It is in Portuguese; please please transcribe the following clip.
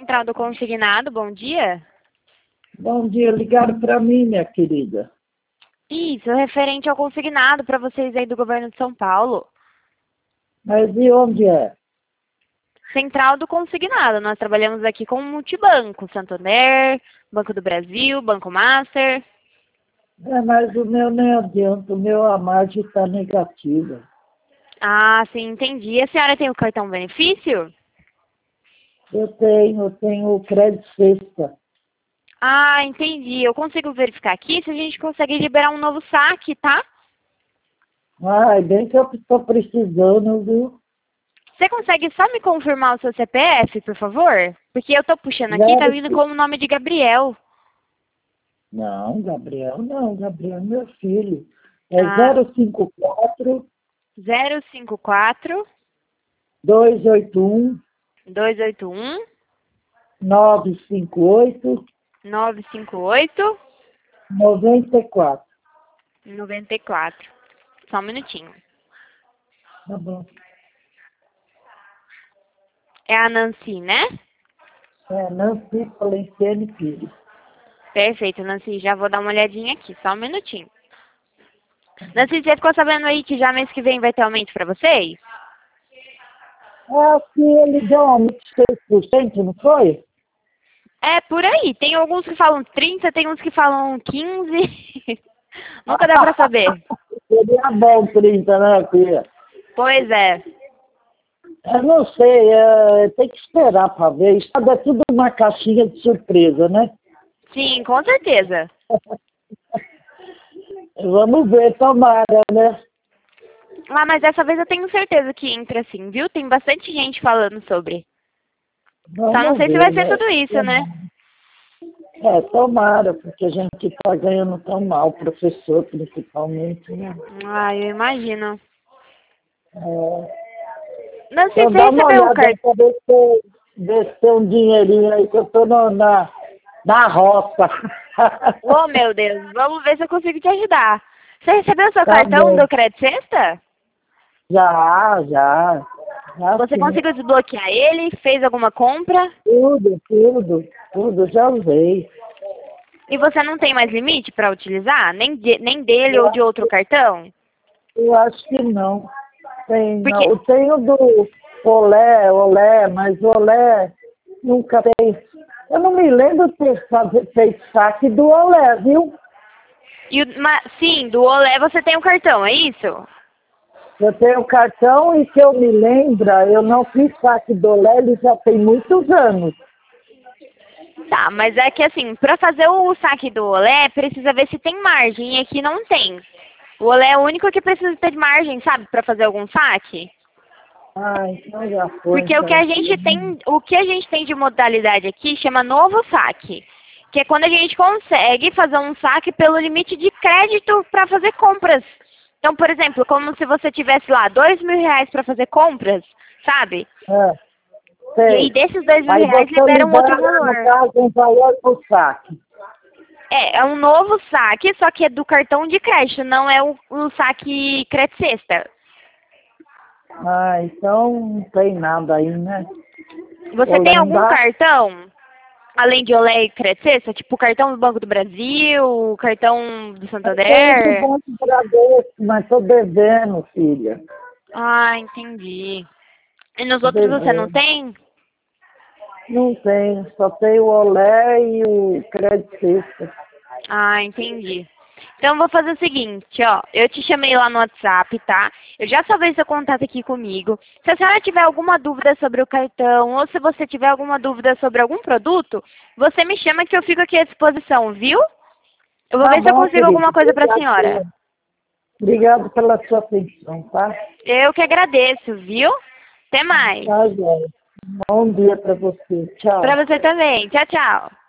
Central do Consignado, bom dia. Bom dia, ligaram para mim, minha querida. Isso, referente ao consignado para vocês aí do governo de São Paulo. Mas e onde é? Central do Consignado, nós trabalhamos aqui com multibanco, Santander, Banco do Brasil, Banco Master. Mas o meu nem adianta, o meu a margem está negativa. Ah, sim, entendi. A senhora tem o cartão benefício? Eu tenho o crédito sexta. Ah, entendi. Eu consigo verificar aqui se a gente consegue liberar um novo saque, tá? Ai, bem que eu estou precisando, viu? Você consegue só me confirmar o seu CPF, por favor? Porque eu tô puxando aqui, tá Zero, vindo como nome de Gabriel. não, Gabriel, não, Gabriel é meu filho. É Ah, 054 054 281 281 958 958 94. 94. Só um minutinho. Tá bom. É a Nancy, né? É, Nancy Valenciane Pires. Perfeito, Nancy. Já vou dar uma olhadinha aqui. Só um minutinho. Nancy, você ficou sabendo aí que já mês que vem vai ter aumento pra vocês? É que ele deu um aumento de 6%, não foi? É, por aí. Tem alguns que falam 30, tem uns que falam 15. Nunca dá pra saber. Seria bom 30, né, filha? Pois é. Eu não sei, tem que esperar para ver. Isso é tudo uma caixinha de surpresa, né? Sim, com certeza. Vamos ver, tomara, né? Ah, mas dessa vez eu tenho certeza que entra sim, viu? Tem bastante gente falando sobre. Só não Vamos sei se ver, vai ser né? tudo isso, né? Tomara, porque a gente está ganhando tão mal, o professor principalmente, né? Ah, eu imagino. É, Não sei então se você dá uma recebeu o olhada aí cartão. para ver se tem um dinheirinho aí, que eu estou na roça. Oh, meu Deus. Vamos ver se eu consigo te ajudar. Você recebeu o seu Tá cartão bom. do Crédito Sexta? Já Você sim. conseguiu desbloquear ele? Fez alguma compra? Tudo, já usei. E você não tem mais limite para utilizar? Nem dele ou Eu, de outro cartão? eu acho que não. Não. Porque, Eu tenho do Olé, mas o Olé nunca fez. Eu não me lembro de ter feito saque do Olé, viu? sim, do Olé você tem um cartão, é isso? Eu tenho cartão e que eu me lembra, eu não fiz saque do Olé, ele já tem muitos anos. Tá, mas é que assim, para fazer o saque do Olé, precisa ver se tem margem, e aqui não tem. O Olé é o único que precisa ter margem, sabe, para fazer algum saque? Ah, então já foi, Porque então. o que a gente tem de modalidade aqui chama novo saque, que é quando a gente consegue fazer um saque pelo limite de crédito para fazer compras. Então, por exemplo, como se você tivesse lá R$ 2.000 para fazer compras, sabe? É, E aí sei. desses R$ 2.000 Aí você libera um outro libera, no valor. caso, um valor pro saque. É um novo saque, só que é do cartão de crédito, não é o saque crédito sexta. Ah, então não tem nada aí, né? Você Olé tem não algum dá. cartão, além de Olé e crédito sexta, tipo cartão do Banco do Brasil, cartão do Eu tenho do Santander? Banco Bradesco, mas estou devendo, filha. Ah, entendi. E nos Tô outros você não devendo. tem? Não tenho, só tenho o Olé e o Crédito Sexta. Ah, entendi. Então, eu vou fazer o seguinte, ó. Eu te chamei lá no WhatsApp, tá? Eu já salvei seu contato aqui comigo. Se a senhora tiver alguma dúvida sobre o cartão ou se você tiver alguma dúvida sobre algum produto, você me chama que eu fico aqui à disposição, viu? Eu vou Tá ver se eu bom, consigo querido. alguma coisa pra senhora. Obrigado pela sua atenção, tá? Eu que agradeço, viu? Até mais. Tá, Zé. Bom dia para você. Pra Tchau. você também. Tchau, tchau.